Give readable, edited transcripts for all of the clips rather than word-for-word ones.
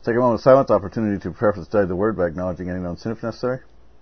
Take a moment of silence, opportunity to prepare for the study of the Word by acknowledging any known sin if necessary.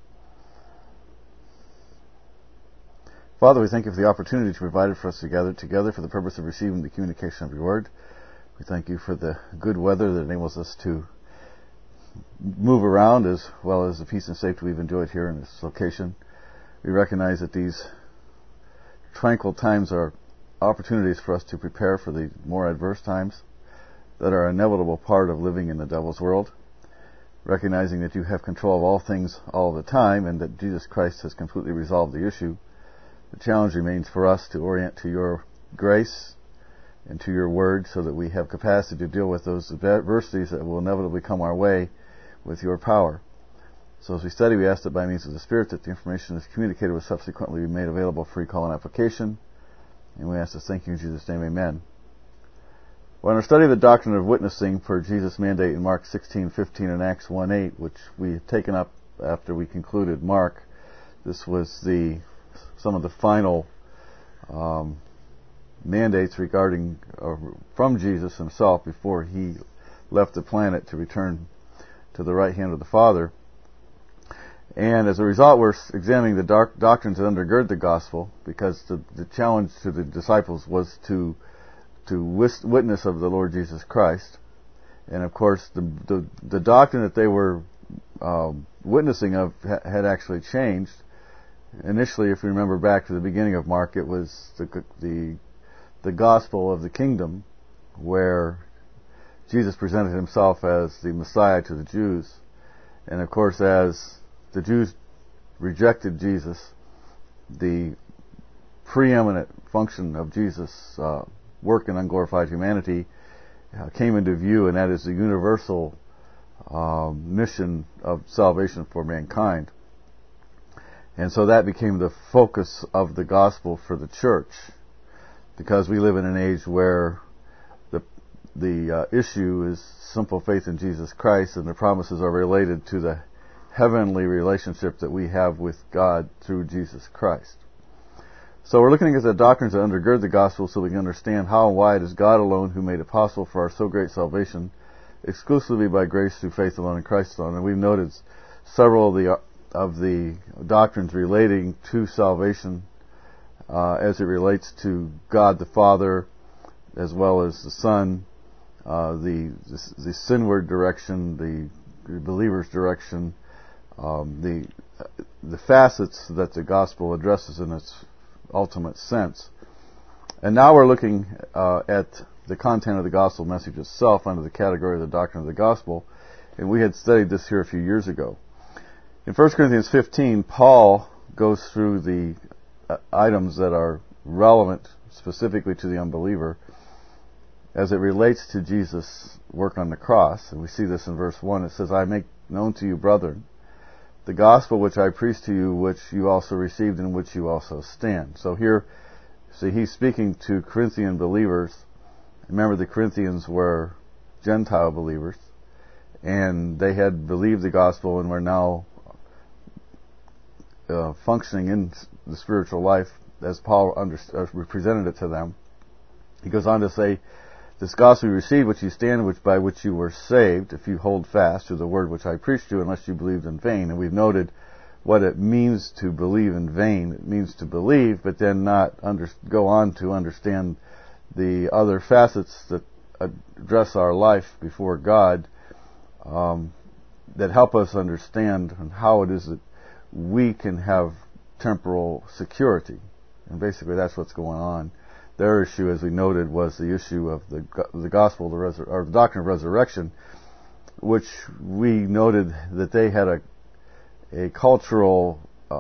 Father, we thank you for the opportunity to provide for us to gather together for the purpose of receiving the communication of your Word. We thank you for the good weather that enables us to move around as well as the peace and safety we've enjoyed here in this location. We recognize that these tranquil times are opportunities for us to prepare for the more adverse times that are an inevitable part of living in the devil's world. Recognizing that you have control of all things all the time and that Jesus Christ has completely resolved the issue, the challenge remains for us to orient to your grace and to your word so that we have capacity to deal with those adversities that will inevitably come our way with your power. So as we study, we ask that by means of the Spirit that the information is communicated will subsequently be made available for recall and application. And we ask this, thank you in Jesus' name, amen. Well, in our study of the doctrine of witnessing per Jesus' mandate in Mark 16:15 and Acts 1:8, which we had taken up after we concluded Mark, this was some of the final mandates regarding from Jesus himself before he left the planet to return to the right hand of the Father. And as a result, we're examining the doctrines that undergird the gospel, because the challenge to the disciples was to witness of the Lord Jesus Christ. And of course, the doctrine that they were witnessing of had actually changed. Initially, if you remember back to the beginning of Mark, it was the gospel of the kingdom, where Jesus presented himself as the Messiah to the Jews. And of course, as the Jews rejected Jesus, the preeminent function of Jesus' work in unglorified humanity came into view, and that is the universal mission of salvation for mankind. And so that became the focus of the gospel for the church, because we live in an age where the issue is simple faith in Jesus Christ, and the promises are related to the heavenly relationship that we have with God through Jesus Christ. So we're looking at the doctrines that undergird the gospel so we can understand how and why it is God alone who made it possible for our so great salvation, exclusively by grace through faith alone in Christ alone. And we've noted several of the doctrines relating to salvation as it relates to God the Father, as well as the Son, the sinward direction, the believer's direction, the facets that the gospel addresses in its ultimate sense. And now we're looking at the content of the gospel message itself under the category of the doctrine of the gospel, and we had studied this here a few years ago. In 1 Corinthians 15, Paul goes through the items that are relevant specifically to the unbeliever as it relates to Jesus' work on the cross. And we see this in verse 1. It says, I make known to you, brethren, the gospel which I preached to you, which you also received, in which you also stand. So here, see, he's speaking to Corinthian believers. Remember, the Corinthians were Gentile believers, and they had believed the gospel and were now functioning in the spiritual life as Paul presented it to them. He goes on to say, this gospel you received, which you stand, by which you were saved, if you hold fast to the word which I preached to you, unless you believed in vain. And we've noted what it means to believe in vain. It means to believe, but then not go on to understand the other facets that address our life before God, that help us understand how it is that we can have temporal security. And basically that's what's going on. Their issue, as we noted, was the issue of the gospel, or the doctrine of resurrection, which we noted that they had a cultural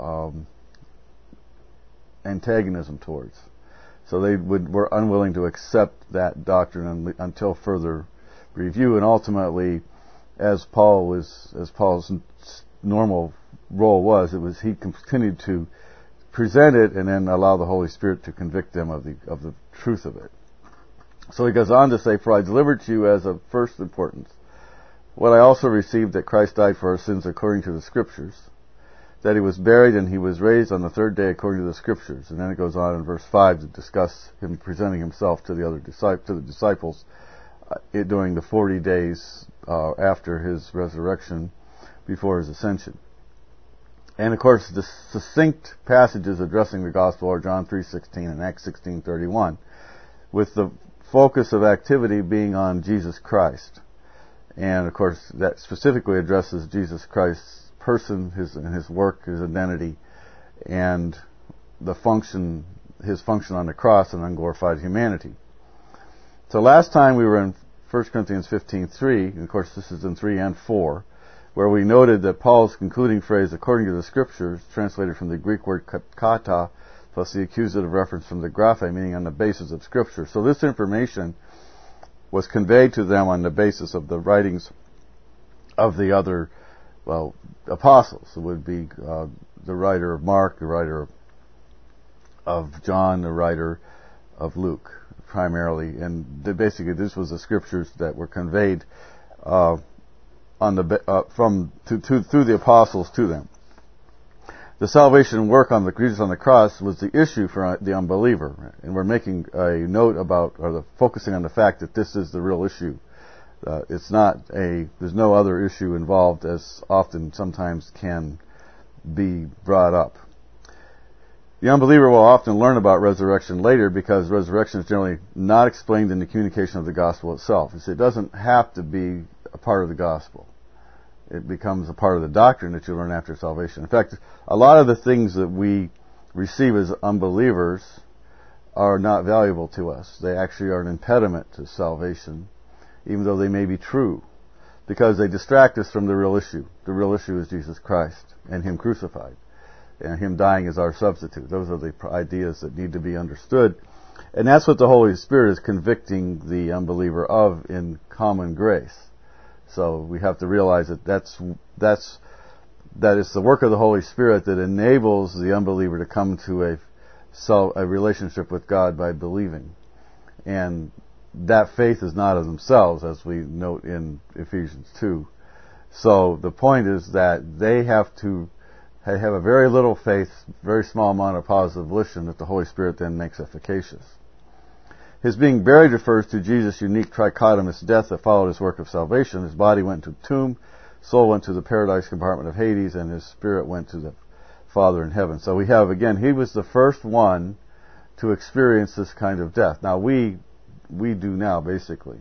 antagonism towards. So they were unwilling to accept that doctrine until further review, and ultimately, as Paul's normal role was, he continued to present it and then allow the Holy Spirit to convict them of the truth of it. So he goes on to say, for I delivered to you as of first importance what I also received, that Christ died for our sins according to the Scriptures, that he was buried and he was raised on the third day according to the Scriptures. And then it goes on in verse 5 to discuss him presenting himself to the disciples during the 40 days after his resurrection, before his ascension. And of course, the succinct passages addressing the gospel are John 3:16 and Acts 16:31, with the focus of activity being on Jesus Christ. And of course, that specifically addresses Jesus Christ's person, his work, his identity, and his function on the cross and unglorified humanity. So last time we were in 1 Corinthians 15:3, and of course this is in 3 and 4, where we noted that Paul's concluding phrase, according to the Scriptures, translated from the Greek word kata, plus the accusative reference from the graphe, meaning on the basis of Scripture. So this information was conveyed to them on the basis of the writings of the other, apostles. It would be the writer of Mark, the writer of John, the writer of Luke, primarily. And basically this was the Scriptures that were conveyed through the apostles to them. The salvation work on Jesus on the cross was the issue for the unbeliever, and we're making a note focusing on the fact that this is the real issue. There's no other issue involved, as often sometimes can be brought up. The unbeliever will often learn about resurrection later, because resurrection is generally not explained in the communication of the gospel itself. It doesn't have to be a part of the gospel. It becomes a part of the doctrine that you learn after salvation. In fact, a lot of the things that we receive as unbelievers are not valuable to us. They actually are an impediment to salvation, even though they may be true, because they distract us from the real issue. The real issue is Jesus Christ and Him crucified, and Him dying as our substitute. Those are the ideas that need to be understood. And that's what the Holy Spirit is convicting the unbeliever of in common grace. So we have to realize that it's the work of the Holy Spirit that enables the unbeliever to come to a relationship with God by believing. And that faith is not of themselves, as we note in Ephesians 2. So the point is that they have a very little faith, very small amount of positive volition that the Holy Spirit then makes efficacious. His being buried refers to Jesus' unique trichotomous death that followed his work of salvation. His body went into the tomb, soul went to the paradise compartment of Hades, and his spirit went to the Father in heaven. So we have, again, he was the first one to experience this kind of death. Now we do now, basically.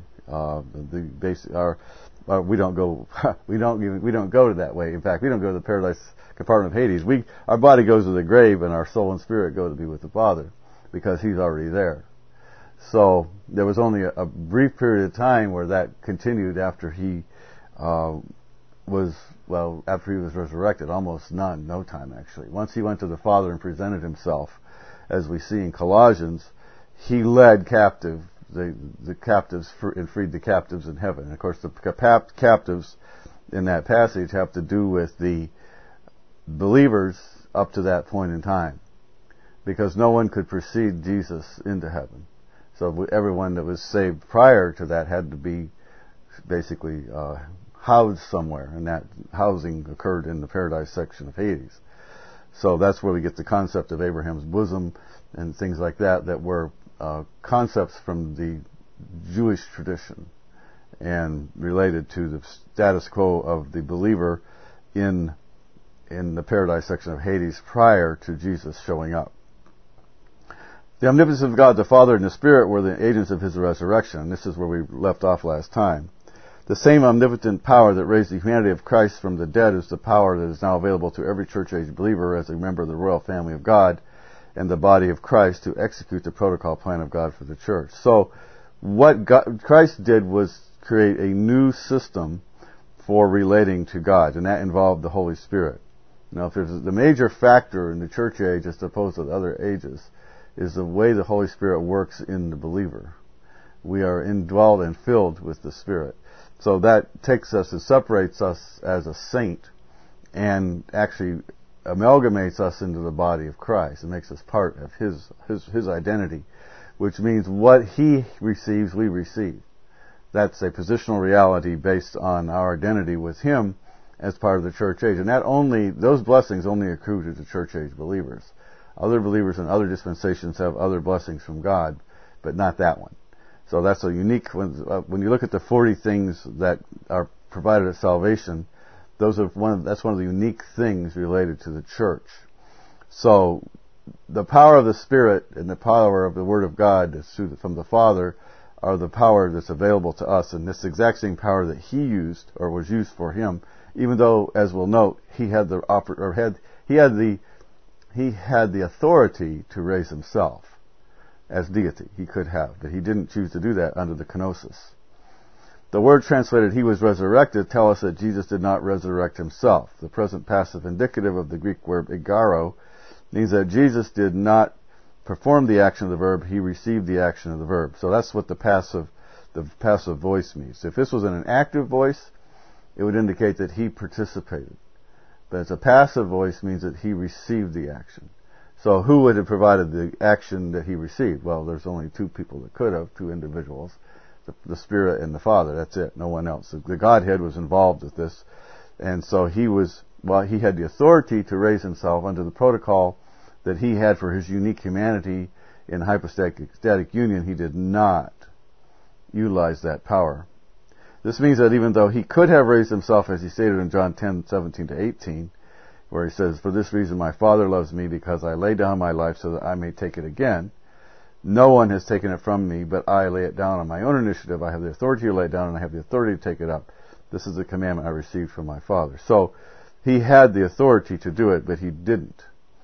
We don't go to that way. In fact, we don't go to the paradise compartment of Hades. Our body goes to the grave, and our soul and spirit go to be with the Father, because He's already there. So there was only a brief period of time where that continued after he was resurrected. Almost none, no time actually. Once he went to the Father and presented himself, as we see in Colossians, he led captive the captives and freed the captives in heaven. And of course, the captives in that passage have to do with the believers up to that point in time, because no one could precede Jesus into heaven. So everyone that was saved prior to that had to be basically housed somewhere, and that housing occurred in the paradise section of Hades. So that's where we get the concept of Abraham's bosom and things like that were concepts from the Jewish tradition and related to the status quo of the believer in the paradise section of Hades prior to Jesus showing up. The omnipotence of God the Father and the Spirit were the agents of His resurrection. And this is where we left off last time. The same omnipotent power that raised the humanity of Christ from the dead is the power that is now available to every church-age believer as a member of the royal family of God and the body of Christ to execute the protocol plan of God for the church. So what Christ did was create a new system for relating to God, and that involved the Holy Spirit. Now, if there's the major factor in the church age as opposed to the other ages, is the way the Holy Spirit works in the believer. We are indwelled and filled with the Spirit. So that takes us and separates us as a saint and actually amalgamates us into the body of Christ. It makes us part of His identity, which means what He receives, we receive. That's a positional reality based on our identity with Him as part of the church age. And those blessings only accrue to the church age believers. Other believers in other dispensations have other blessings from God, but not that one. So that's a unique, when you look at the 40 things that are provided at salvation, that's one of the unique things related to the church. So the power of the Spirit and the power of the Word of God from the Father are the power that's available to us, and this exact same power that He used or was used for Him, even though, as we'll note, He had the authority to raise Himself as deity. He could have, but He didn't choose to do that under the kenosis. The word translated "He was resurrected" tell us that Jesus did not resurrect Himself. The present passive indicative of the Greek verb egaro means that Jesus did not perform the action of the verb, He received the action of the verb. So that's what the passive voice means. If this was in an active voice, it would indicate that He participated. But as a passive voice means that He received the action. So who would have provided the action that He received? Well, there's only two people that could have, two individuals, the Spirit and the Father. That's it, no one else. The Godhead was involved with this. And so He had the authority to raise Himself under the protocol that He had for His unique humanity in hypostatic union. He did not utilize that power. This means that even though He could have raised Himself, as He stated in John 10:17-18, where He says, "For this reason my Father loves me, because I lay down my life so that I may take it again. No one has taken it from me, but I lay it down on my own initiative. I have the authority to lay it down, and I have the authority to take it up. This is the commandment I received from my Father." So He had the authority to do it, but He didn't.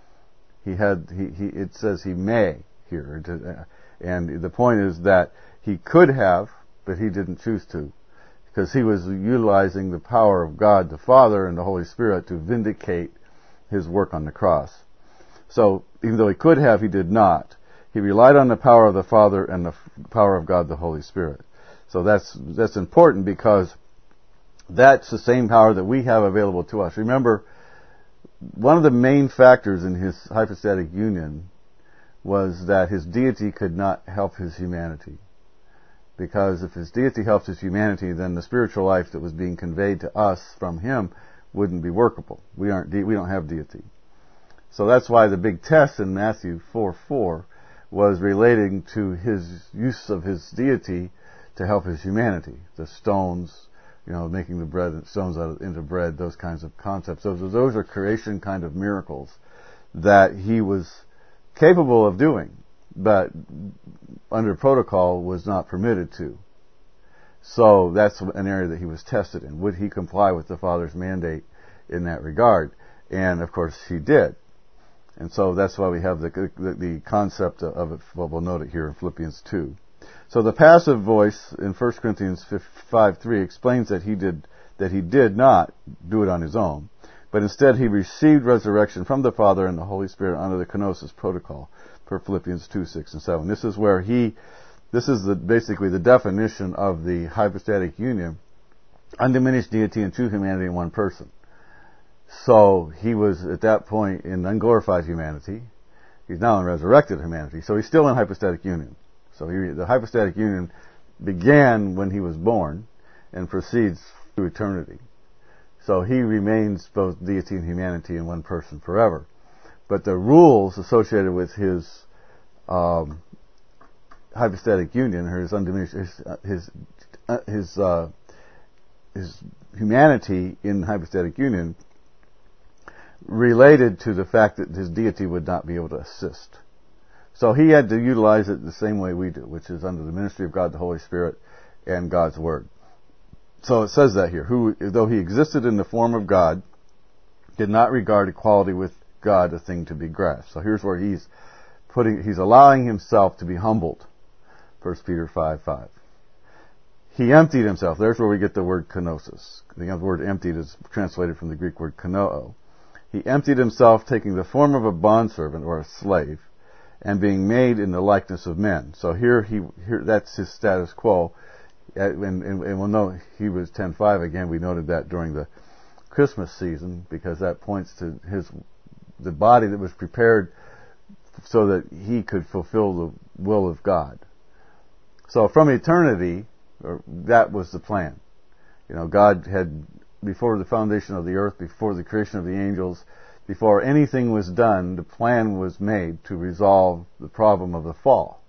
It says He may here. And the point is that He could have, but He didn't choose to, because He was utilizing the power of God the Father and the Holy Spirit to vindicate His work on the cross. So even though He could have, He did not. He relied on the power of the Father and the power of God the Holy Spirit. So that's important, because that's the same power that we have available to us. Remember, one of the main factors in His hypostatic union was that His deity could not help His humanity. Because if His deity helped His humanity, then the spiritual life that was being conveyed to us from Him wouldn't be workable. We don't have deity. So that's why the big test in Matthew 4:4 was relating to His use of His deity to help His humanity. The stones, making the bread and stones into bread, those kinds of concepts. Those are creation kind of miracles that He was capable of doing, but under protocol was not permitted to. So that's an area that He was tested in. Would He comply with the Father's mandate in that regard? And of course He did. And so that's why we have the concept of it. Well, we'll note it here in Philippians 2. So the passive voice in 1 Corinthians 5:3 explains that he did not do it on his own, but instead he received resurrection from the Father and the Holy Spirit under the kenosis protocol, per Philippians 2:6-7. This is where basically the definition of the hypostatic union, undiminished deity and true humanity in one person. So He was at that point in unglorified humanity. He's now in resurrected humanity. So He's still in hypostatic union. So the hypostatic union began when He was born and proceeds through eternity. So He remains both deity and humanity in one person forever. But the rules associated with His hypostatic union, or His undiminished, his humanity in hypostatic union, related to the fact that His deity would not be able to assist. So He had to utilize it the same way we do, which is under the ministry of God the Holy Spirit and God's Word. So it says that here, who, though He existed in the form of God, did not regard equality with God a thing to be grasped. So here's where He's allowing Himself to be humbled. 1 Peter 5:5. He emptied Himself. There's where we get the word kenosis. The word emptied is translated from the Greek word kenoo. He emptied Himself, taking the form of a bondservant or a slave, and being made in the likeness of men. So here that's His status quo. And we'll know Hebrews 10:5 again. We noted that during the Christmas season, because that points to the body that was prepared so that He could fulfill the will of God. So from eternity, that was the plan. God had, before the foundation of the earth, before the creation of the angels, before anything was done, the plan was made to resolve the problem of the fall.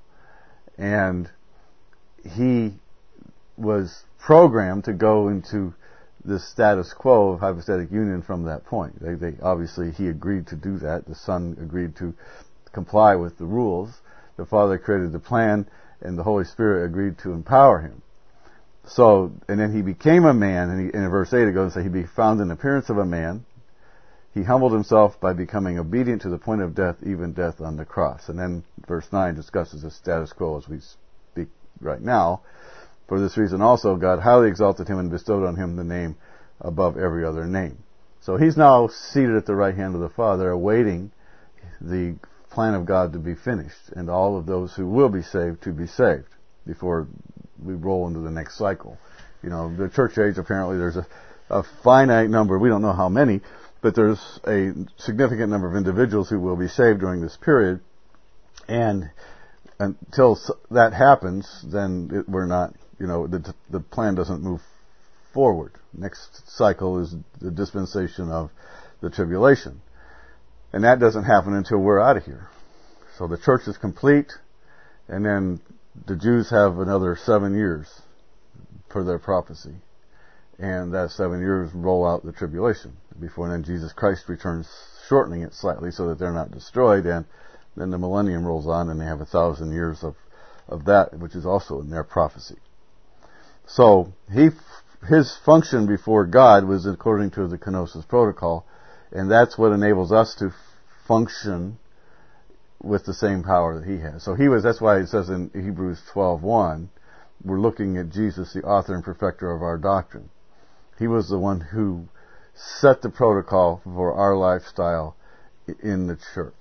And He was programmed to go into this status quo of hypostatic union from that point. They obviously, he agreed to do that. The Son agreed to comply with the rules. The Father created the plan, and the Holy Spirit agreed to empower him. So, and then he became a man, and in verse 8 it goes and say, he be found in appearance of a man. He humbled himself by becoming obedient to the point of death, even death on the cross. And then verse 9 discusses the status quo as we speak right now. For this reason also, God highly exalted him and bestowed on him the name above every other name. So he's now seated at the right hand of the Father, awaiting the plan of God to be finished, and all of those who will be saved to be saved before we roll into the next cycle. You know, the church age, apparently there's a finite number, we don't know how many, but there's a significant number of individuals who will be saved during this period, and until that happens, then we're not, you know, the plan doesn't move forward. Next cycle is the dispensation of the tribulation. And that doesn't happen until we're out of here. So the church is complete, and then the Jews have another 7 years for their prophecy. And that 7 years roll out the tribulation before then Jesus Christ returns, shortening it slightly so that they're not destroyed, and then the millennium rolls on and they have 1,000 years of that, which is also in their prophecy. So his function before God was according to the kenosis protocol, and that's what enables us to function with the same power that he has. So that's why it says in Hebrews 12:1, we're looking at Jesus, the author and perfecter of our doctrine. He was the one who set the protocol for our lifestyle in the church.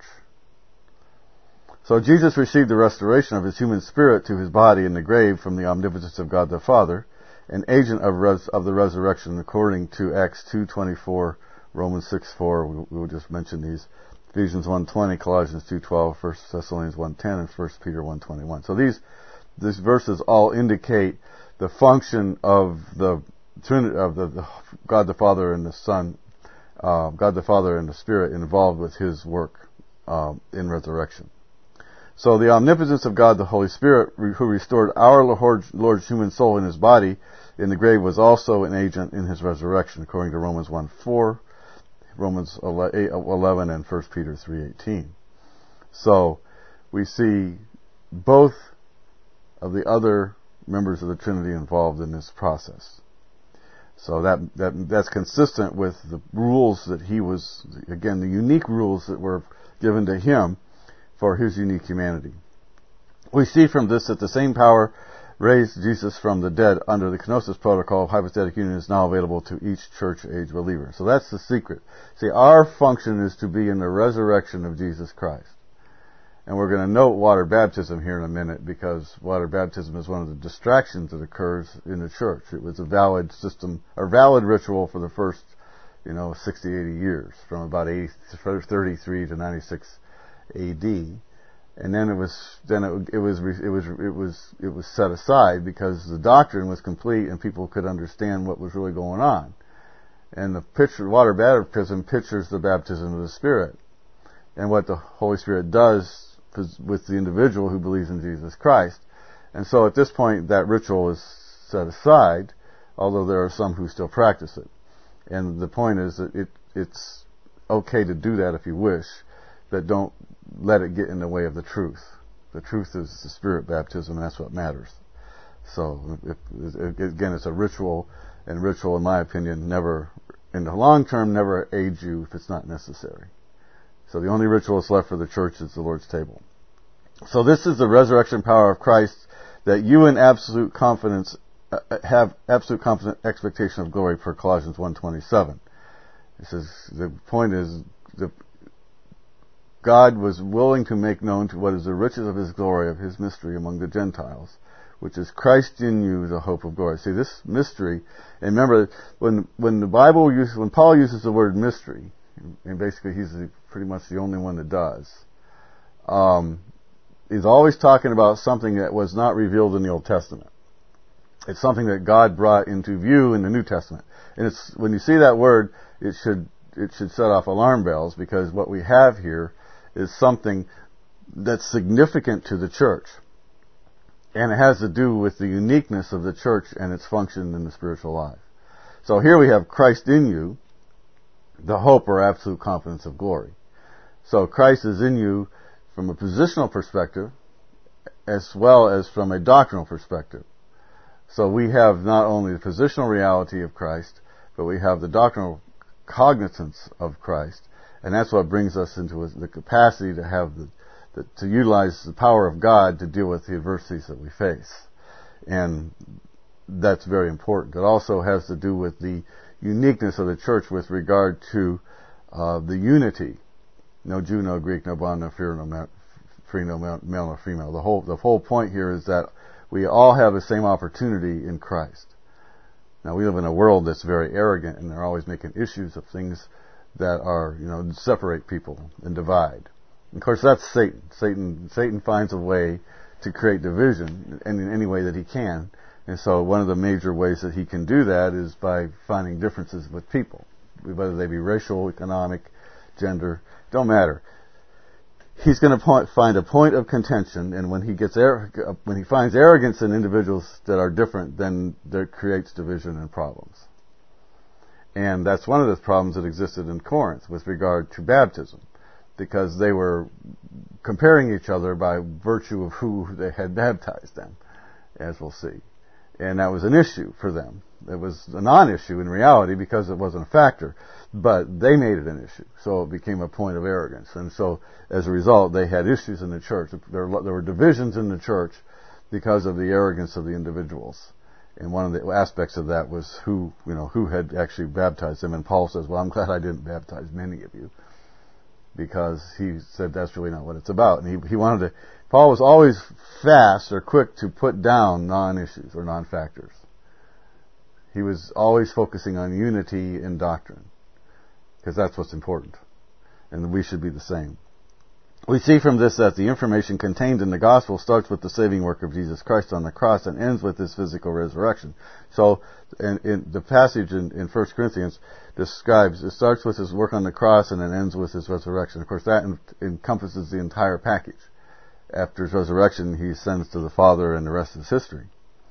So Jesus received the restoration of his human spirit to his body in the grave from the omnipotence of God the Father, an agent of the resurrection according to Acts 2:24, Romans 6:4, we will just mention these, Ephesians 1:20, Colossians 2:12, 1 Thessalonians 1:10, and 1 Peter 1:21. So these verses all indicate the function of the Trinity, of the God the Father and the Son, God the Father and the Spirit involved with his work in resurrection. So the omnipotence of God the Holy Spirit, who restored our Lord's human soul in his body in the grave, was also an agent in his resurrection, according to Romans 1:4, Romans 11, and 1 Peter 3:18. So we see both of the other members of the Trinity involved in this process. So that's consistent with the rules that he was, again, the unique rules that were given to him for his unique humanity. We see from this that the same power raised Jesus from the dead under the kenosis protocol of hypostatic union is now available to each church age believer. So that's the secret. See, our function is to be in the resurrection of Jesus Christ. And we're going to note water baptism here in a minute, because water baptism is one of the distractions that occurs in the church. It was a valid system, or valid ritual for the first, 60, 80 years, from about 33 to 96 AD. And then it was set aside because the doctrine was complete and people could understand what was really going on. And the water baptism pictures the baptism of the Spirit and what the Holy Spirit does with the individual who believes in Jesus Christ. And so at this point that ritual is set aside, although there are some who still practice it. And the point is that it's okay to do that if you wish, but don't let it get in the way of the truth. The truth is the Spirit baptism, and that's what matters. So, again, it's a ritual, and ritual, in my opinion, never, in the long term, never aids you if it's not necessary. So the only ritual that's left for the church is the Lord's table. So this is the resurrection power of Christ, that you in absolute confidence have absolute confident expectation of glory, per Colossians 1:27. It says the point is God was willing to make known to what is the riches of his glory, of his mystery among the Gentiles, which is Christ in you, the hope of glory. See, this mystery, and remember, when Paul uses the word mystery, and basically he's pretty much the only one that does, he's always talking about something that was not revealed in the Old Testament. It's something that God brought into view in the New Testament. And it's, when you see that word, it should set off alarm bells, because what we have here is something that's significant to the church. And it has to do with the uniqueness of the church and its function in the spiritual life. So here we have Christ in you, the hope or absolute confidence of glory. So Christ is in you from a positional perspective as well as from a doctrinal perspective. So we have not only the positional reality of Christ, but we have the doctrinal cognizance of Christ, and that's what brings us into the capacity to have to utilize the power of God to deal with the adversities that we face. And that's very important. It also has to do with the uniqueness of the church with regard to the unity. No Jew, no Greek, no bond, no free, no male nor female. The whole point here is that we all have the same opportunity in Christ. Now, we live in a world that's very arrogant, and they're always making issues of things that are, separate people and divide. And of course, that's Satan. Satan finds a way to create division in any way that he can. And so one of the major ways that he can do that is by finding differences with people, whether they be racial, economic, gender, don't matter. He's going to find a point of contention, and when he finds arrogance in individuals that are different, then that creates division and problems. And that's one of the problems that existed in Corinth with regard to baptism, because they were comparing each other by virtue of who they had baptized them, as we'll see. And that was an issue for them. It was a non-issue in reality because it wasn't a factor, but they made it an issue. So it became a point of arrogance. And so as a result, they had issues in the church. There were divisions in the church because of the arrogance of the individuals. And one of the aspects of that was who had actually baptized them. And Paul says, well, I'm glad I didn't baptize many of you, because he said that's really not what it's about. And Paul was always fast or quick to put down non-issues or non-factors. He was always focusing on unity in doctrine, because that's what's important. And we should be the same. We see from this that the information contained in the gospel starts with the saving work of Jesus Christ on the cross and ends with his physical resurrection. So, in the passage in 1 Corinthians describes, it starts with his work on the cross and it ends with his resurrection. Of course, that encompasses the entire package. After his resurrection, he ascends to the Father, and the rest is history.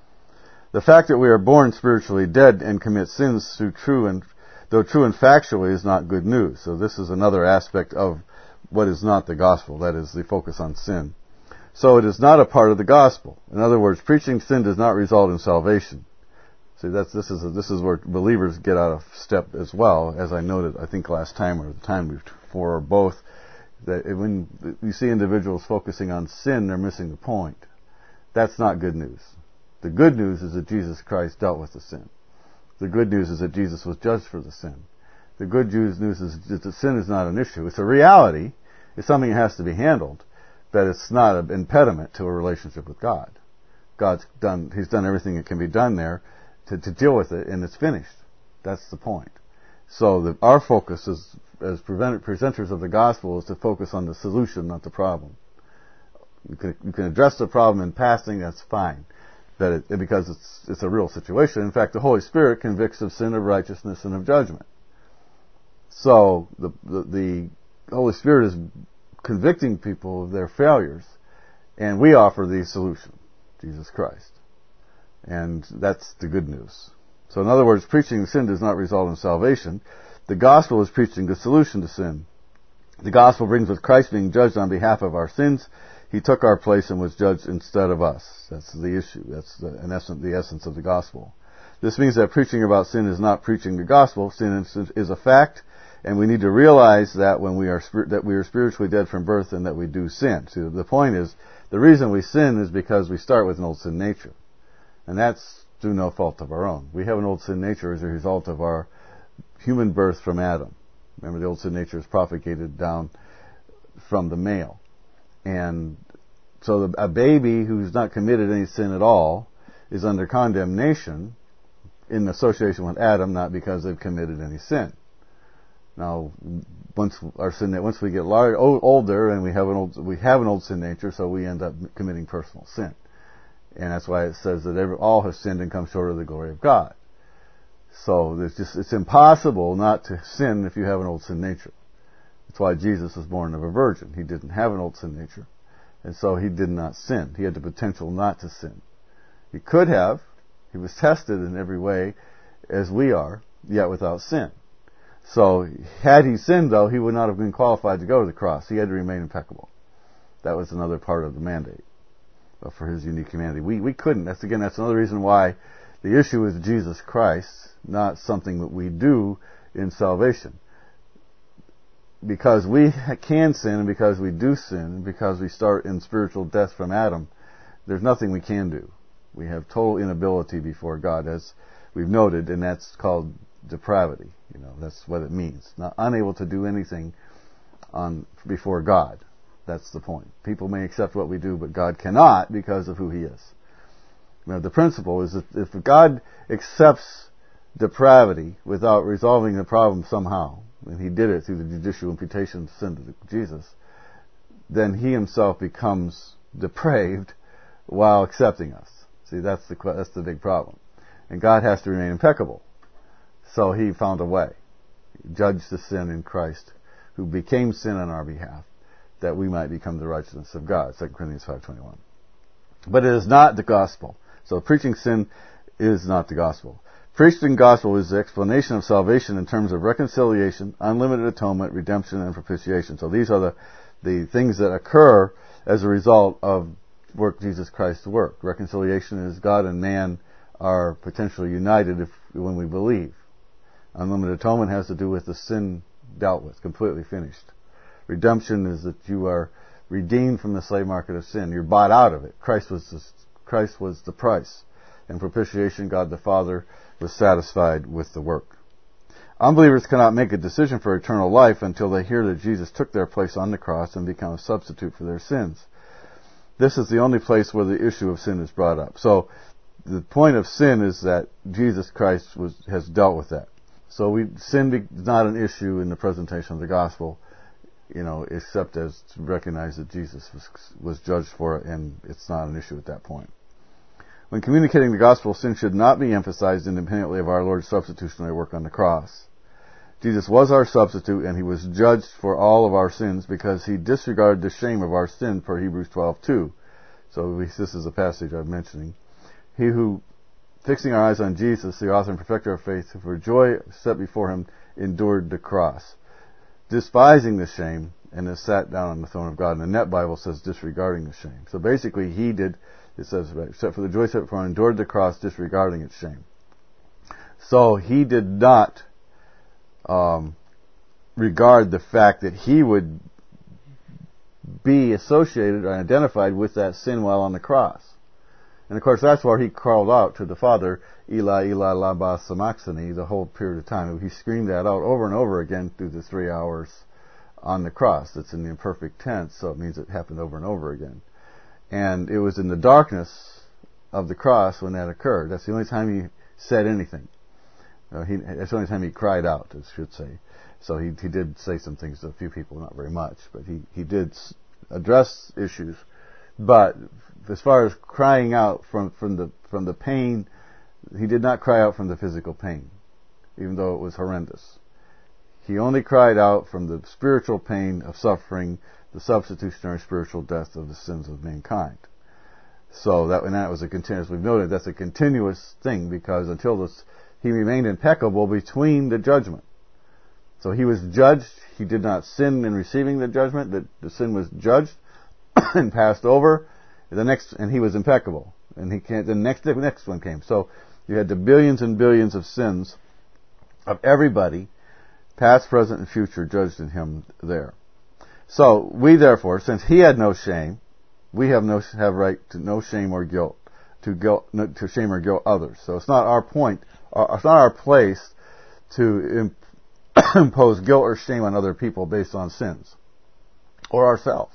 The fact that we are born spiritually dead and commit sins though true and factually, is not good news. So this is another aspect of what is not the gospel, that is the focus on sin. So it is not a part of the gospel. In other words, preaching sin does not result in salvation. See, this is where believers get out of step as well, as I noted, I think last time or the time before, or both, that when you see individuals focusing on sin, they're missing the point. That's not good news. The good news is that Jesus Christ dealt with the sin. The good news is that Jesus was judged for the sin. The good news is that sin is not an issue. It's a reality. It's something that has to be handled, but it's not an impediment to a relationship with God. He's done everything that can be done there to deal with it, and it's finished. That's the point. So our focus as presenters of the gospel is to focus on the solution, not the problem. You can address the problem in passing, that's fine. Because it's a real situation. In fact, the Holy Spirit convicts of sin, of righteousness, and of judgment. So the Holy Spirit is convicting people of their failures, and we offer the solution, Jesus Christ. And that's the good news. So in other words, preaching sin does not result in salvation. The gospel is preaching the solution to sin. The gospel brings with Christ being judged on behalf of our sins. He took our place and was judged instead of us. That's the issue. That's the essence of the gospel. This means that preaching about sin is not preaching the gospel. Sin is a fact, and we need to realize that when we are spiritually dead from birth and that we do sin. See, the point is, the reason we sin is because we start with an old sin nature. And that's through no fault of our own. We have an old sin nature as a result of our human birth from Adam. Remember, the old sin nature is propagated down from the male. And so a baby who's not committed any sin at all is under condemnation in association with Adam, not because they've committed any sin. Now, once we get older and we have an old sin nature, so we end up committing personal sin. And that's why it says that all have sinned and come short of the glory of God. So it's impossible not to sin if you have an old sin nature. That's why Jesus was born of a virgin. He didn't have an old sin nature. And so he did not sin. He had the potential not to sin. He could have. He was tested in every way. as we are, yet without sin. So, had he sinned, though, he would not have been qualified to go to the cross. He had to remain impeccable. That was another part of the mandate for his unique humanity. We couldn't. That's another reason why the issue is Jesus Christ, not something that we do in salvation. Because we can sin, and because we do sin, and because we start in spiritual death from Adam, there's nothing we can do. We have total inability before God, as we've noted, and that's called depravity. That's what it means. Not unable to do anything before God. That's the point. People may accept what we do, but God cannot because of who He is. The principle is that if God accepts depravity without resolving the problem somehow, and He did it through the judicial imputation of sin to Jesus, then He Himself becomes depraved while accepting us. See, that's the big problem. And God has to remain impeccable. So He found a way. He judged the sin in Christ, who became sin on our behalf, that we might become the righteousness of God. 2 Corinthians 5:21. But it is not the gospel. So preaching sin is not the gospel. Preaching gospel is the explanation of salvation in terms of reconciliation, unlimited atonement, redemption, and propitiation. So these are the things that occur as a result of Jesus Christ's work. Reconciliation is God and man are potentially united when we believe. Unlimited atonement has to do with the sin dealt with, completely finished. Redemption is that you are redeemed from the slave market of sin. You're bought out of it. Christ was the price. And propitiation, God the Father was satisfied with the work. Unbelievers cannot make a decision for eternal life until they hear that Jesus took their place on the cross and became a substitute for their sins. This is the only place where the issue of sin is brought up. So the point of sin is that Jesus Christ has dealt with that. So sin is not an issue in the presentation of the gospel, except as to recognize that Jesus was judged for it, and it's not an issue at that point. When communicating the gospel, sin should not be emphasized independently of our Lord's substitutionary work on the cross. Jesus was our substitute, and He was judged for all of our sins because He disregarded the shame of our sin, per Hebrews 12:2. So this is a passage I'm mentioning. He who, fixing our eyes on Jesus, the author and perfecter of faith, who for joy set before Him endured the cross, despising the shame, and has sat down on the throne of God. And the Net Bible says disregarding the shame. So basically He did, it says, except for the joy set before Him, endured the cross, disregarding its shame. So He did not regard the fact that He would be associated or identified with that sin while on the cross. And of course that's where He called out to the Father, Eli, Eli, lama sabachthani, the whole period of time. He screamed that out over and over again through the 3 hours on the cross. It's in the imperfect tense, so it means it happened over and over again. And it was in the darkness of the cross when that occurred. That's the only time He said anything. That's the only time He cried out, I should say. So he did say some things to a few people, not very much, but he did address issues. But as far as crying out from the pain, He did not cry out from the physical pain, even though it was horrendous. He only cried out from the spiritual pain of suffering, the substitutionary spiritual death of the sins of mankind. So that was a continuous, we've noted, that's a continuous thing, because until He remained impeccable between the judgment. So He was judged. He did not sin in receiving the judgment. The sin was judged and passed over. And He was impeccable. And the next one came. So you had the billions and billions of sins of everybody, past, present, and future, judged in Him there. So we therefore, since He had no shame, we have right to no shame or guilt, to shame or guilt others. So it's not our point, it's not our place to impose guilt or shame on other people based on sins or ourselves.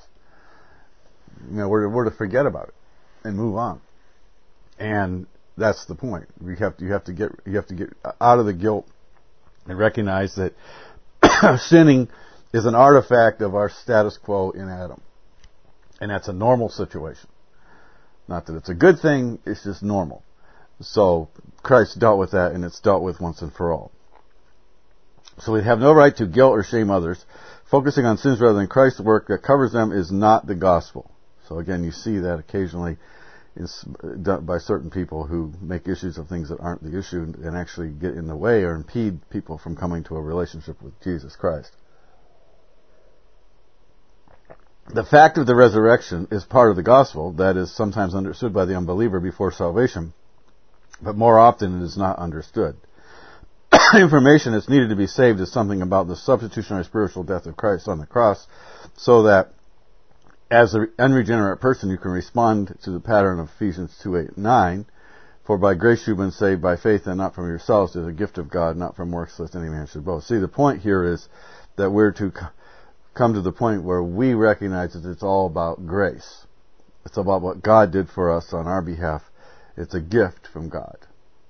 We're to forget about it and move on. And that's the point. You have to get out of the guilt and recognize that sinning is an artifact of our status quo in Adam. And that's a normal situation. Not that it's a good thing, it's just normal. So Christ dealt with that, and it's dealt with once and for all. So we have no right to guilt or shame others. Focusing on sins rather than Christ's work that covers them is not the gospel. So again, you see that occasionally done by certain people who make issues of things that aren't the issue and actually get in the way or impede people from coming to a relationship with Jesus Christ. The fact of the resurrection is part of the gospel that is sometimes understood by the unbeliever before salvation, but more often it is not understood. Information that's needed to be saved is something about the substitutionary spiritual death of Christ on the cross, so that as an unregenerate person you can respond to the pattern of Ephesians 2:8-9, for by grace you've been saved by faith and not from yourselves, it is a gift of God, not from works, lest any man should boast. See, the point here is that we're to come to the point where we recognize that it's all about grace. It's about what God did for us on our behalf. It's a gift from God.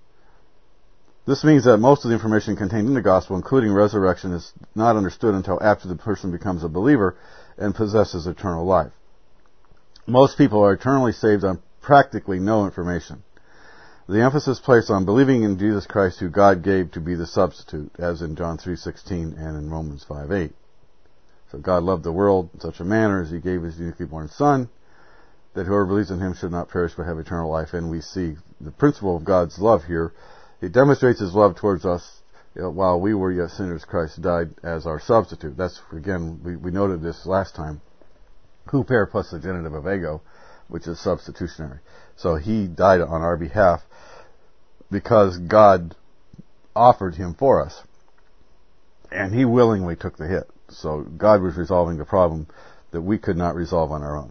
This means that most of the information contained in the gospel, including resurrection, is not understood until after the person becomes a believer and possesses eternal life. Most people are eternally saved on practically no information. The emphasis placed on believing in Jesus Christ, who God gave to be the substitute, as in John 3:16 and in Romans 5:8. So God loved the world in such a manner as He gave His uniquely born Son, that whoever believes in Him should not perish but have eternal life. And we see the principle of God's love here. He demonstrates His love towards us. While we were yet sinners, Christ died as our substitute. That's, again, we noted this last time. Huper plus the genitive of ego, which is substitutionary. So He died on our behalf because God offered Him for us. And He willingly took the hit. So God was resolving the problem that we could not resolve on our own.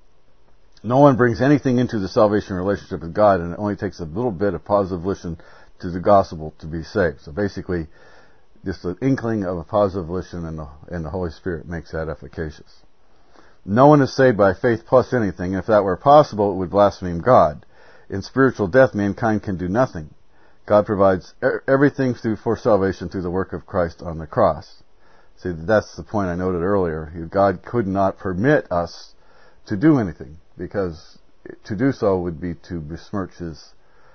No one brings anything into the salvation relationship with God, and it only takes a little bit of positive volition to the gospel to be saved. So basically, just an inkling of a positive volition and the Holy Spirit makes that efficacious. No one is saved by faith plus anything. If that were possible, it would blaspheme God. In spiritual death, mankind can do nothing. God provides everything for salvation through the work of Christ on the cross. See, that's the point I noted earlier. God could not permit us to do anything, because to do so would be to besmirch His,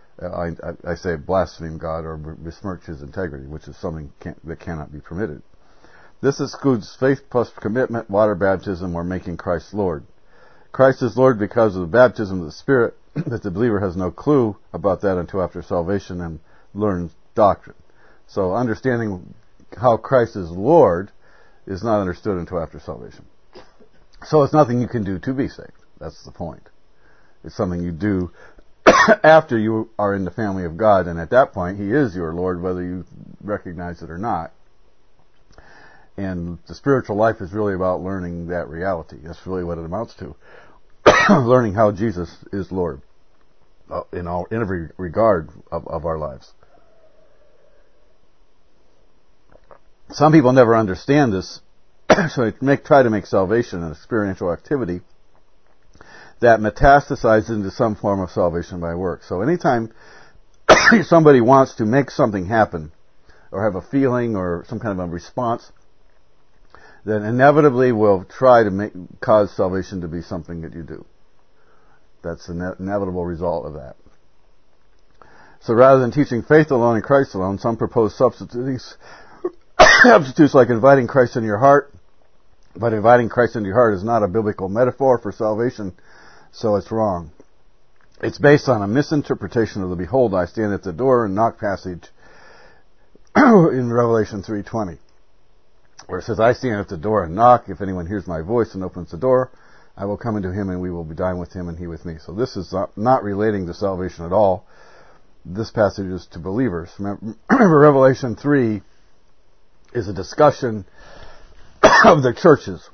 I say blaspheme God, or besmirch His integrity, which is something that cannot be permitted. This excludes faith plus commitment, water baptism, or making Christ Lord. Christ is Lord because of the baptism of the Spirit, but the believer has no clue about that until after salvation and learns doctrine. So understanding how Christ is Lord is not understood until after salvation. So it's nothing you can do to be saved. That's the point. It's something you do after you are in the family of God, and at that point He is your Lord, whether you recognize it or not. And the spiritual life is really about learning that reality. That's really what it amounts to. Learning how Jesus is Lord in every regard of our lives. Some people never understand this, so they try to make salvation an experiential activity that metastasizes into some form of salvation by works. So anytime somebody wants to make something happen, or have a feeling or some kind of a response, then inevitably will try to cause salvation to be something that you do. That's the inevitable result of that. So rather than teaching faith alone and Christ alone, some propose substitutes like inviting Christ into your heart. But inviting Christ into your heart is not a biblical metaphor for salvation, so it's wrong. It's based on a misinterpretation of the "Behold, I stand at the door and knock" passage in Revelation 3:20, where it says, "I stand at the door and knock. If anyone hears my voice and opens the door, I will come into him, and we will be dine with him, and he with me." So this is not relating to salvation at all. This passage is to believers. Remember, Revelation 3 is a discussion of the churches,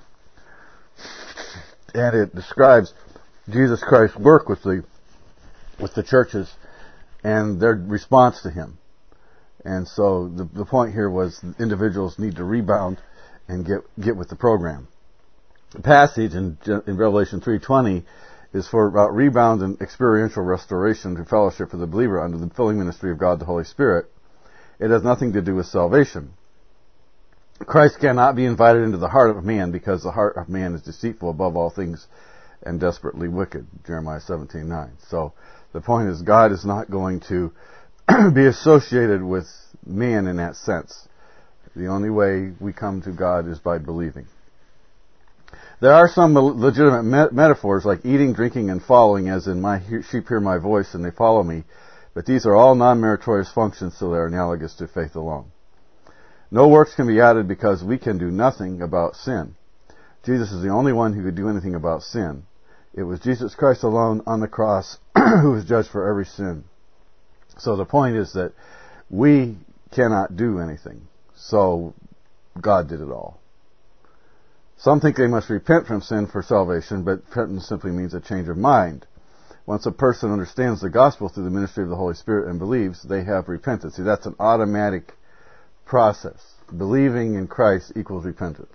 and it describes Jesus Christ's work with the churches and their response to Him. And so the point here was individuals need to rebound and get with the program. The passage in Revelation 3:20 is about rebound and experiential restoration to fellowship for the believer under the filling ministry of God the Holy Spirit. It has nothing to do with salvation. Christ cannot be invited into the heart of man, because the heart of man is deceitful above all things and desperately wicked. Jeremiah 17:9. So the point is, God is not going to be associated with man in that sense. The only way we come to God is by believing. There are some legitimate metaphors like eating, drinking, and following, as in my sheep hear my voice and they follow me, but these are all non-meritorious functions, so they are analogous to faith alone. No works can be added because we can do nothing about sin. Jesus is the only one who could do anything about sin. It was Jesus Christ alone on the cross who was judged for every sin. So the point is that we cannot do anything. So God did it all. Some think they must repent from sin for salvation, but repentance simply means a change of mind. Once a person understands the gospel through the ministry of the Holy Spirit and believes, they have repentance. See, that's an automatic process. Believing in Christ equals repentance.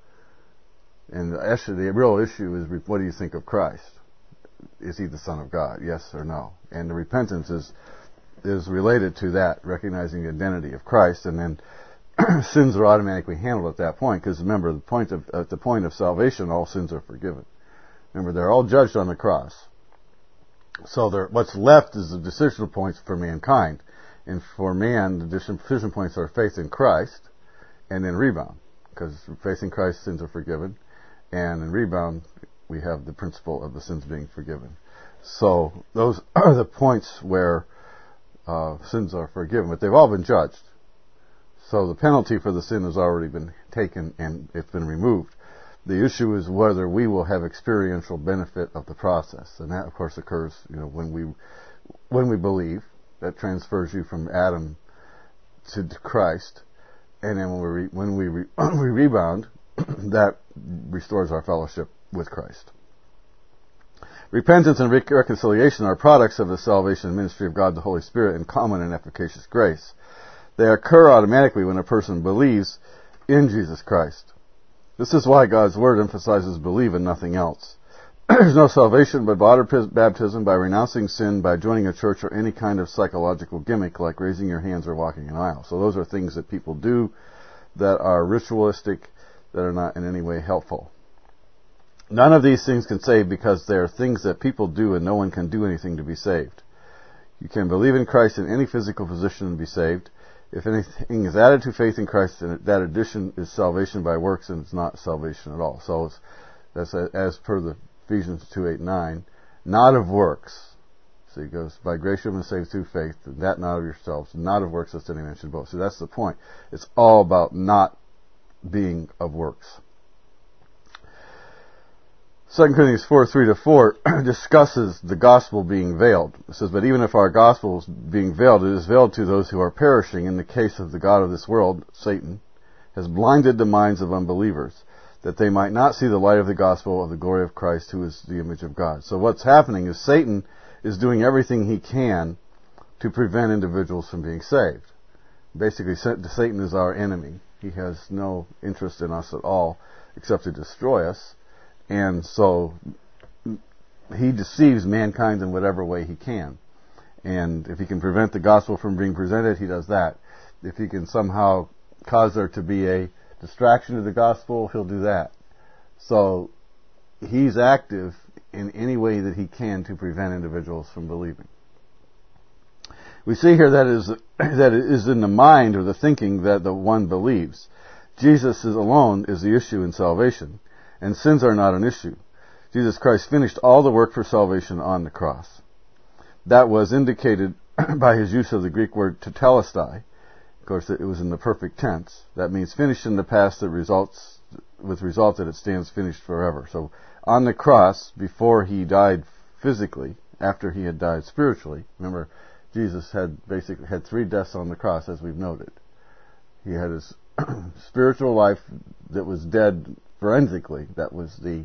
And actually, the real issue is, what do you think of Christ? Is he the Son of God? Yes or no? And the repentance is related to that, recognizing the identity of Christ, and then sins are automatically handled at that point, because remember, at the point of salvation, all sins are forgiven. Remember, they're all judged on the cross. So what's left is the decisional points for mankind. And for man, the decision points are faith in Christ, and then rebound. Because faith in Christ, sins are forgiven. And in rebound, we have the principle of the sins being forgiven. So those are the points where sins are forgiven, but they've all been judged. So the penalty for the sin has already been taken and it's been removed. The issue is whether we will have experiential benefit of the process, and that, of course, occurs, when we believe. That transfers you from Adam to Christ, and then when we rebound, that restores our fellowship with Christ. Repentance and reconciliation are products of the salvation and ministry of God the Holy Spirit in common and efficacious grace. They occur automatically when a person believes in Jesus Christ. This is why God's Word emphasizes believe and nothing else. There's no salvation but water baptism, by renouncing sin, by joining a church, or any kind of psychological gimmick like raising your hands or walking an aisle. So those are things that people do that are ritualistic, that are not in any way helpful. None of these things can save, because they are things that people do and no one can do anything to be saved. You can believe in Christ in any physical position and be saved. If anything is added to faith in Christ, then that addition is salvation by works, and it's not salvation at all. So that's as per the Ephesians 2:8-9, not of works. So he goes, by grace you have been saved through faith, and that not of yourselves, not of works, lest any man should boast. So that's the point. It's all about not being of works. 2 Corinthians 4:3-4 discusses the gospel being veiled. It says, but even if our gospel is being veiled, it is veiled to those who are perishing. In the case of the god of this world, Satan, has blinded the minds of unbelievers, that they might not see the light of the gospel of the glory of Christ, who is the image of God. So what's happening is Satan is doing everything he can to prevent individuals from being saved. Basically, Satan is our enemy. He has no interest in us at all, except to destroy us. And so he deceives mankind in whatever way he can. And if he can prevent the gospel from being presented, he does that. If he can somehow cause there to be a distraction to the gospel, he'll do that. So he's active in any way that he can to prevent individuals from believing. We see here that it is in the mind or the thinking that the one believes. Jesus alone is the issue in salvation, and sins are not an issue. Jesus Christ finished all the work for salvation on the cross. That was indicated by his use of the Greek word tetelestai. Of course, it was in the perfect tense. That means finished in the past, with result that it stands finished forever. So on the cross, before he died physically, after he had died spiritually, remember, Jesus had 3 deaths on the cross, as we've noted. He had his spiritual life that was dead forensically. That was the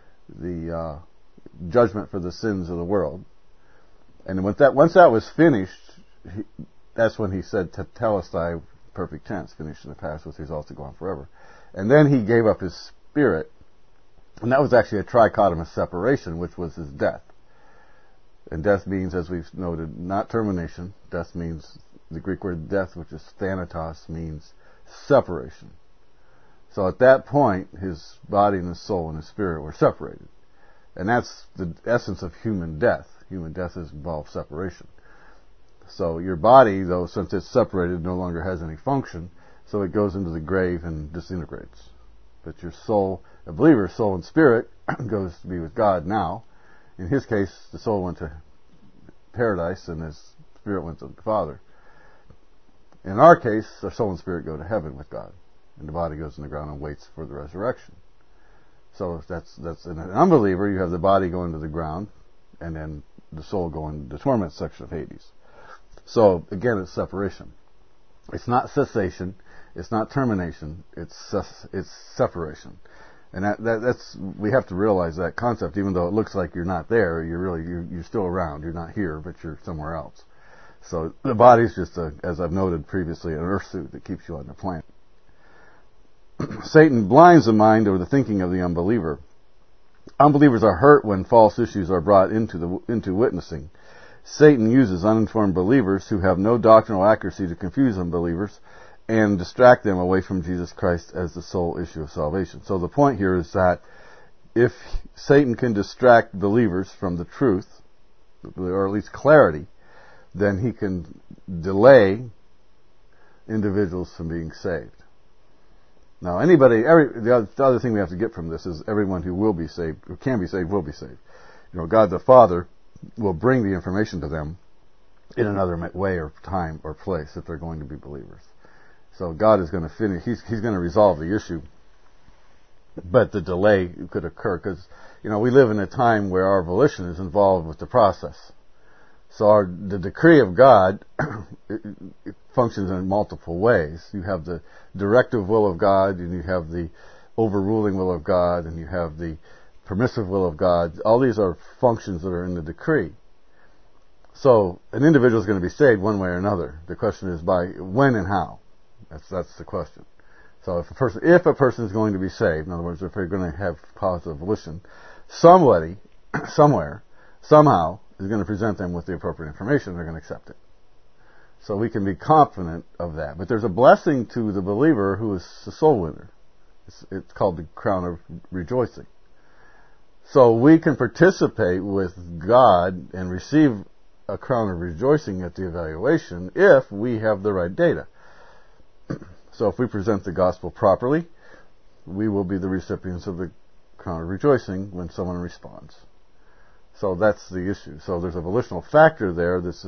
judgment for the sins of the world. And once that was finished, that's when he said tetelestai, perfect tense, finished in the past, with results to go on forever. And then he gave up his spirit, and that was actually a trichotomous separation, which was his death. And death means, as we've noted, not termination. Death means, the Greek word death, which is thanatos, means separation. So at that point, his body and his soul and his spirit were separated. And that's the essence of human death. Human death involves separation. So your body, though, since it's separated, no longer has any function, so it goes into the grave and disintegrates. But your soul A believer's soul and spirit goes to be with God now. In his case, the soul went to paradise and his spirit went to the Father. In our case, our soul and spirit go to heaven with God, and the body goes in the ground and waits for the resurrection. So that's in an unbeliever, you have the body going to the ground, and then the soul going to the torment section of Hades. So again, it's separation. It's not cessation. It's not termination. It's separation. And that's we have to realize that concept. Even though it looks like you're not there, you're still around. You're not here, but you're somewhere else. So the body's just as I've noted previously, an earth suit that keeps you on the planet. Satan blinds the mind over the thinking of the unbeliever. Unbelievers are hurt when false issues are brought into witnessing. Satan uses uninformed believers who have no doctrinal accuracy to confuse unbelievers and distract them away from Jesus Christ as the sole issue of salvation. So the point here is that if Satan can distract believers from the truth, or at least clarity, then he can delay individuals from being saved. Now, the other thing we have to get from this is everyone who will be saved, who can be saved, will be saved. God the Father will bring the information to them in another way or time or place if they're going to be believers. So God is going to finish, He's going to resolve the issue. But the delay could occur because, we live in a time where our volition is involved with the process. So the decree of God it functions in multiple ways. You have the directive will of God, and you have the overruling will of God, and you have the permissive will of God. All these are functions that are in the decree. So an individual is going to be saved one way or another. The question is by when and how. That's the question. So if a person is going to be saved, in other words, if they're going to have positive volition, somebody, somewhere, somehow is going to present them with the appropriate information, and they're going to accept it. So we can be confident of that. But there's a blessing to the believer who is the soul winner. It's called the crown of rejoicing. So we can participate with God and receive a crown of rejoicing at the evaluation if we have the right data. So if we present the gospel properly, we will be the recipients of the crown of rejoicing when someone responds. So that's the issue. So there's a volitional factor there that's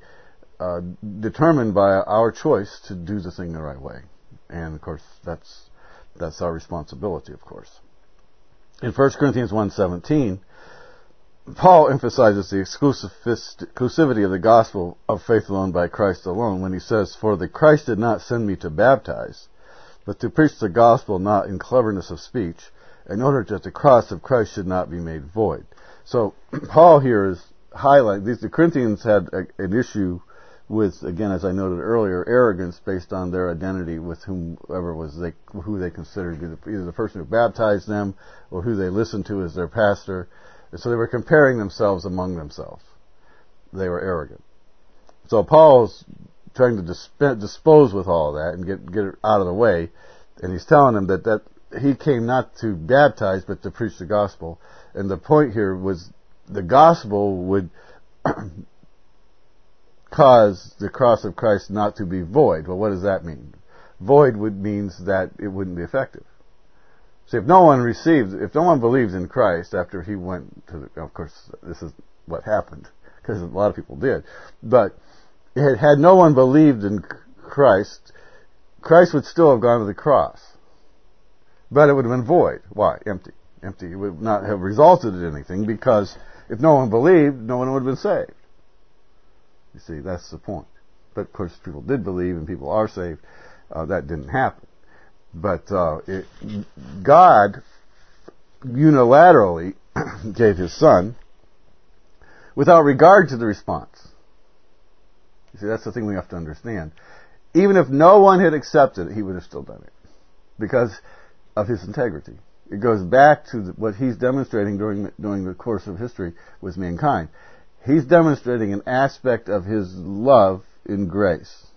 determined by our choice to do the thing the right way. And of course, that's our responsibility, of course. In 1 Corinthians 1:17, Paul emphasizes the exclusivity of the gospel of faith alone by Christ alone when he says, "For the Christ did not send me to baptize, but to preach the gospel not in cleverness of speech, in order that the cross of Christ should not be made void." So Paul here is highlighting, the Corinthians had an issue with, again, as I noted earlier, arrogance based on their identity with who they considered either the person who baptized them or who they listened to as their pastor. And so they were comparing themselves among themselves. They were arrogant. So Paul's trying to dispose with all of that and get it out of the way, and he's telling them that he came not to baptize but to preach the gospel. And the point here was the gospel would cause the cross of Christ not to be void. Well, what does that mean? Void means that it wouldn't be effective. See, if no one believes in Christ after he went to of course, this is what happened, because a lot of people did. But had no one believed in Christ, Christ would still have gone to the cross. But it would have been void. Why? Empty. It would not have resulted in anything, because if no one believed, no one would have been saved. You see, that's the point. But of course, people did believe and people are saved. That didn't happen. But God unilaterally gave His Son without regard to the response. You see, that's the thing we have to understand. Even if no one had accepted it, He would have still done it because of His integrity. It goes back to what He's demonstrating during the course of history with mankind. He's demonstrating an aspect of His love in grace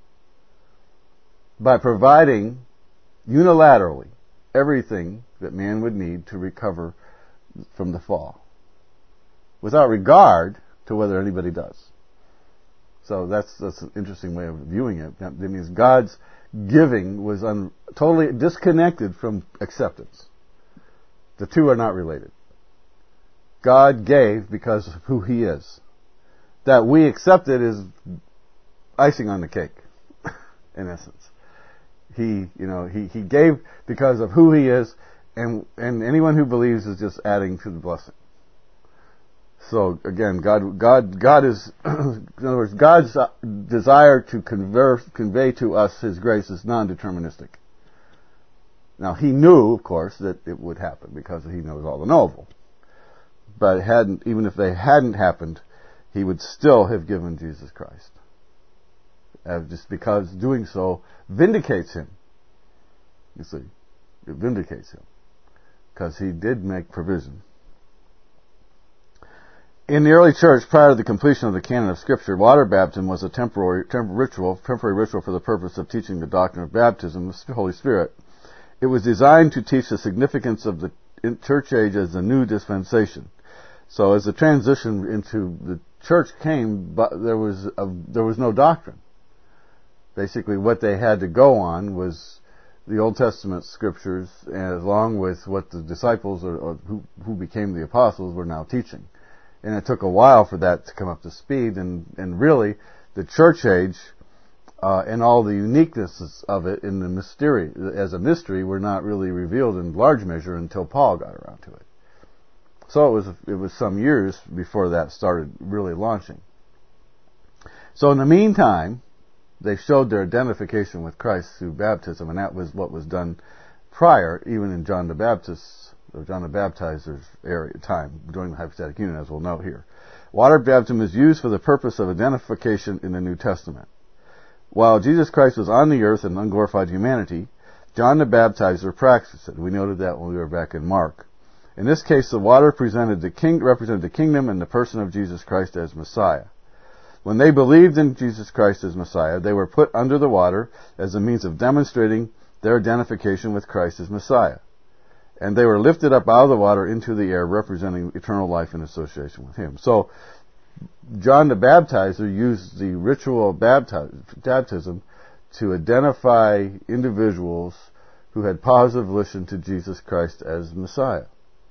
by providing unilaterally everything that man would need to recover from the fall, without regard to whether anybody does. So that's an interesting way of viewing it. That means God's giving was totally disconnected from acceptance. The two are not related. God gave because of who He is. That we accept it is icing on the cake, in essence. He gave because of who He is, and anyone who believes is just adding to the blessing. So again, God is, in other words, God's desire to convey to us His grace is non-deterministic. Now, He knew, of course, that it would happen because He knows all the knowable. But even if they hadn't happened, He would still have given Jesus Christ. Just because doing so vindicates Him. You see, it vindicates Him. Because He did make provision. In the early church, prior to the completion of the canon of Scripture, water baptism was a temporary ritual for the purpose of teaching the doctrine of baptism of the Holy Spirit. It was designed to teach the significance of the church age as a new dispensation. So as the transition into the church came, there was no doctrine. Basically, what they had to go on was the Old Testament scriptures, along with what the disciples or who became the apostles were now teaching. And it took a while for that to come up to speed, and really, the church age and all the uniquenesses of it in the mystery, as a mystery, were not really revealed in large measure until Paul got around to it. So it was some years before that started really launching. So in the meantime, they showed their identification with Christ through baptism, and that was what was done prior, even in John the Baptizer's time, during the hypostatic union, as we'll note here. Water baptism is used for the purpose of identification in the New Testament. While Jesus Christ was on the earth in unglorified humanity, John the Baptizer practiced it. We noted that when we were back in Mark. In this case, the water represented the kingdom and the person of Jesus Christ as Messiah. When they believed in Jesus Christ as Messiah, they were put under the water as a means of demonstrating their identification with Christ as Messiah. And they were lifted up out of the water into the air, representing eternal life in association with Him. So, John the Baptizer used the ritual of baptism to identify individuals who had positive volition to Jesus Christ as Messiah.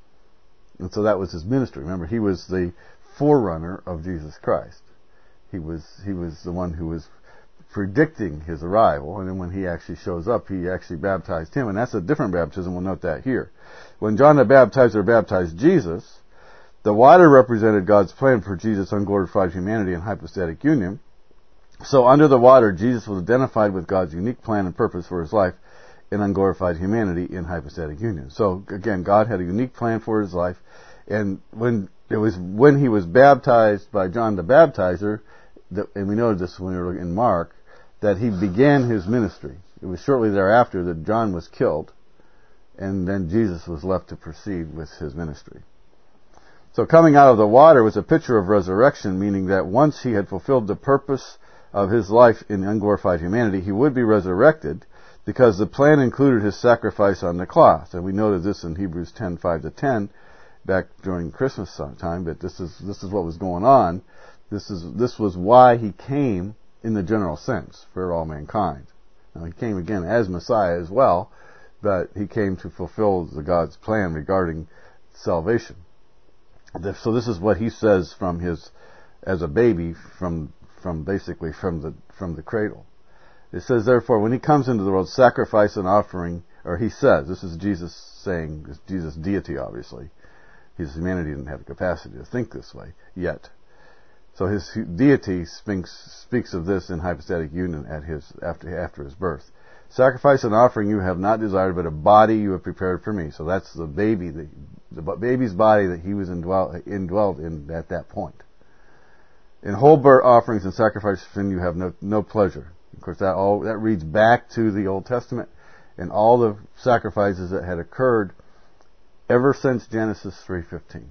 And so that was his ministry. Remember, he was the forerunner of Jesus Christ. He was the one who was predicting His arrival, and then when He actually shows up, He actually baptized Him, and that's a different baptism. We'll note that here. When John the Baptizer baptized Jesus, the water represented God's plan for Jesus' unglorified humanity and hypostatic union. So under the water, Jesus was identified with God's unique plan and purpose for His life in unglorified humanity in hypostatic union. So again, God had a unique plan for His life, and when He was baptized by John the Baptizer, and we noted this when we were in Mark, that He began His ministry. It was shortly thereafter that John was killed, and then Jesus was left to proceed with His ministry. So coming out of the water was a picture of resurrection, meaning that once He had fulfilled the purpose of His life in unglorified humanity, He would be resurrected, because the plan included His sacrifice on the cross. And we noted this in Hebrews 10:5-10, back during Christmas time, but this is what was going on. This was why He came in the general sense for all mankind. Now, He came again as Messiah as well, but He came to fulfill God's plan regarding salvation. So this is what He says as a baby from the cradle. It says, therefore, when He comes into the world, sacrifice and offering, or He says, this is Jesus saying, this Jesus' deity, obviously. His humanity didn't have the capacity to think this way yet. So His deity speaks of this in hypostatic union after His birth. Sacrifice and offering you have not desired, but a body you have prepared for me. So that's the baby, the baby's body that He was indwelled in at that point. In whole burnt offerings and sacrifices for sin you have no pleasure. Of course, that reads back to the Old Testament and all the sacrifices that had occurred ever since Genesis 3:15.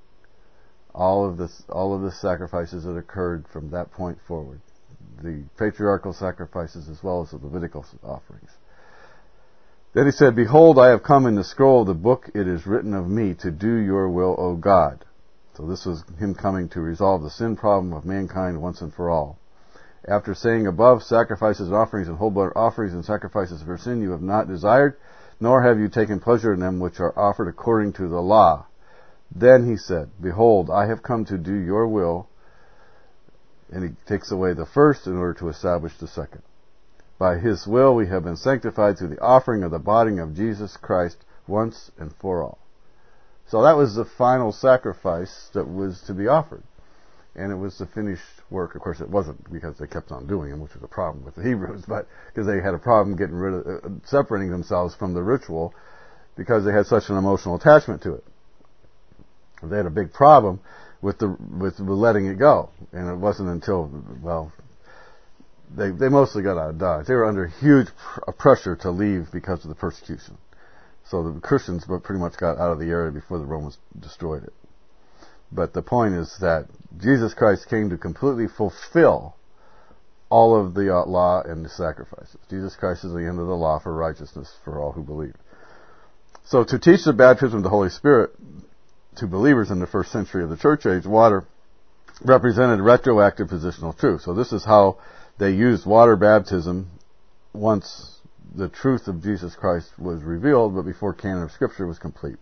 All of the sacrifices that occurred from that point forward. The patriarchal sacrifices as well as the Levitical offerings. Then He said, behold, I have come in the scroll of the book, it is written of me to do your will, O God. So this was Him coming to resolve the sin problem of mankind once and for all. After saying above, sacrifices and offerings and whole burnt offerings and sacrifices for sin you have not desired, nor have you taken pleasure in them which are offered according to the law. Then he said, Behold, I have come to do your will. And he takes away the first in order to establish the second. By his will we have been sanctified through the offering of the body of Jesus Christ once and for all. So that was the final sacrifice that was to be offered. And it was the finished work. Of course, it wasn't because they kept on doing them, which was a problem with the Hebrews, but because they had a problem getting rid of, separating themselves from the ritual because they had such an emotional attachment to it. They had a big problem with letting it go. And it wasn't until, well, they mostly got out of Dodge. They were under huge pressure to leave because of the persecution. So the Christians pretty much got out of the area before the Romans destroyed it. But the point is that Jesus Christ came to completely fulfill all of the law and the sacrifices. Jesus Christ is the end of the law for righteousness for all who believe. So to teach the baptism of the Holy Spirit to believers in the first century of the church age, water represented retroactive positional truth. So this is how they used water baptism once the truth of Jesus Christ was revealed, but before canon of Scripture was complete.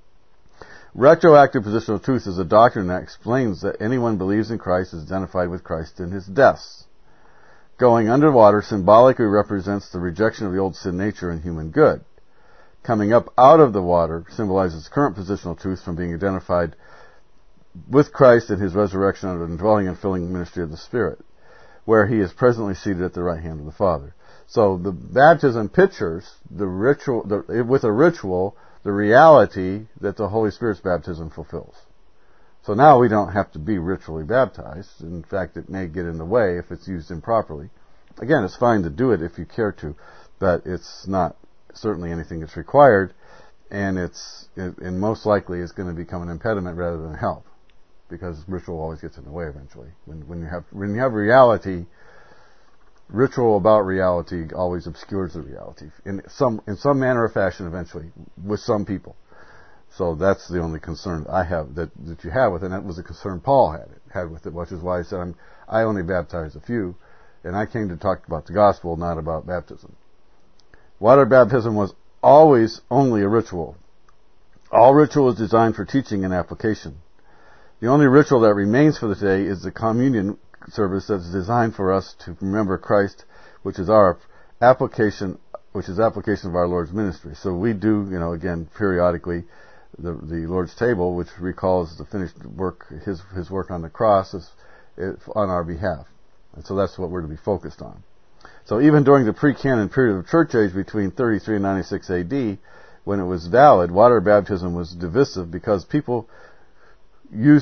Retroactive positional truth is a doctrine that explains that anyone believes in Christ is identified with Christ in his deaths. Going underwater symbolically represents the rejection of the old sin nature and human good. Coming up out of the water symbolizes current positional truth from being identified with Christ in his resurrection and indwelling and filling ministry of the Spirit, where he is presently seated at the right hand of the Father. So the baptism pictures the ritual, with a ritual, the reality that the Holy Spirit's baptism fulfills. So now we don't have to be ritually baptized. In fact, it may get in the way if it's used improperly. Again, it's fine to do it if you care to, but it's not certainly anything that's required, and and most likely is going to become an impediment rather than help, because ritual always gets in the way eventually. When you have reality, ritual about reality always obscures the reality in some manner or fashion eventually with some people. So that's the only concern I have that you have with it, and that was a concern Paul had with it, which is why he said I only baptize a few, and I came to talk about the gospel, not about baptism. Water baptism was always only a ritual. All ritual is designed for teaching and application. The only ritual that remains for today is the communion service that's designed for us to remember Christ, which is our application, of our Lord's ministry. So we do, again, periodically, the Lord's table, which recalls the finished work, his work on the cross on our behalf. And so that's what we're to be focused on. So even during the pre-canon period of the church age between 33 and 96 AD, when it was valid, water baptism was divisive because people who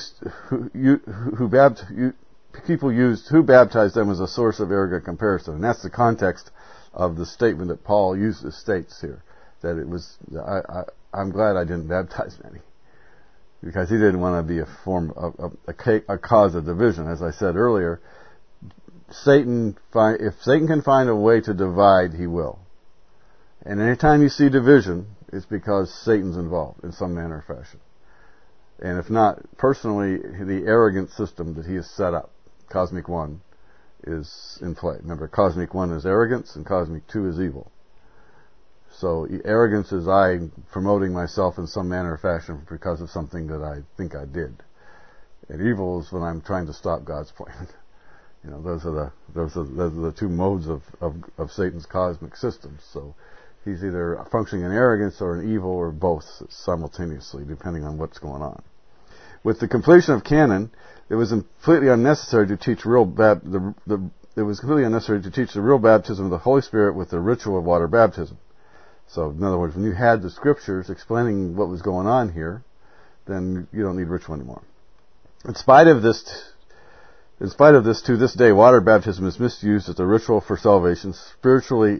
baptized them as a source of arrogant comparison. And that's the context of the statement that Paul states here, that it was, I'm glad I didn't baptize many, because he didn't want to be a cause of division. As I said earlier, if Satan can find a way to divide, he will. And anytime you see division, it's because Satan's involved in some manner or fashion. And if not, personally, the arrogant system that he has set up, Cosmic One, is in play. Remember, Cosmic One is arrogance and Cosmic Two is evil. So arrogance is I promoting myself in some manner or fashion because of something that I think I did. And evil is when I'm trying to stop God's plan. Those are the two modes of Satan's cosmic systems. So he's either functioning in arrogance or in evil or both simultaneously, depending on what's going on. With the completion of canon, it was completely unnecessary to teach the real baptism of the Holy Spirit with the ritual of water baptism. So, in other words, when you had the scriptures explaining what was going on here, then you don't need ritual anymore. In spite of this, to this day, water baptism is misused as a ritual for salvation, spirituality,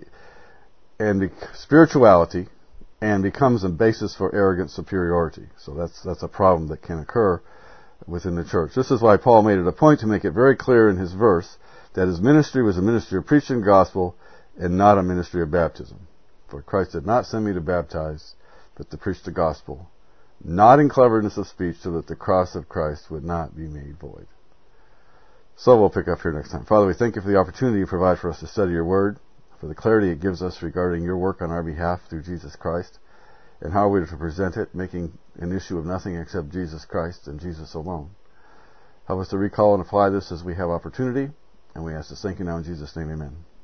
and becomes a basis for arrogant superiority. So that's a problem that can occur within the church. This is why Paul made it a point to make it very clear in his verse that his ministry was a ministry of preaching the gospel and not a ministry of baptism. For Christ did not send me to baptize, but to preach the gospel, not in cleverness of speech, so that the cross of Christ would not be made void. So we'll pick up here next time. Father, we thank you for the opportunity you provide for us to study your word. for the clarity it gives us regarding your work on our behalf through Jesus Christ, and how we are to present it, making an issue of nothing except Jesus Christ and Jesus alone. Help us to recall and apply this as we have opportunity, and we ask this thank you now in Jesus' name, amen.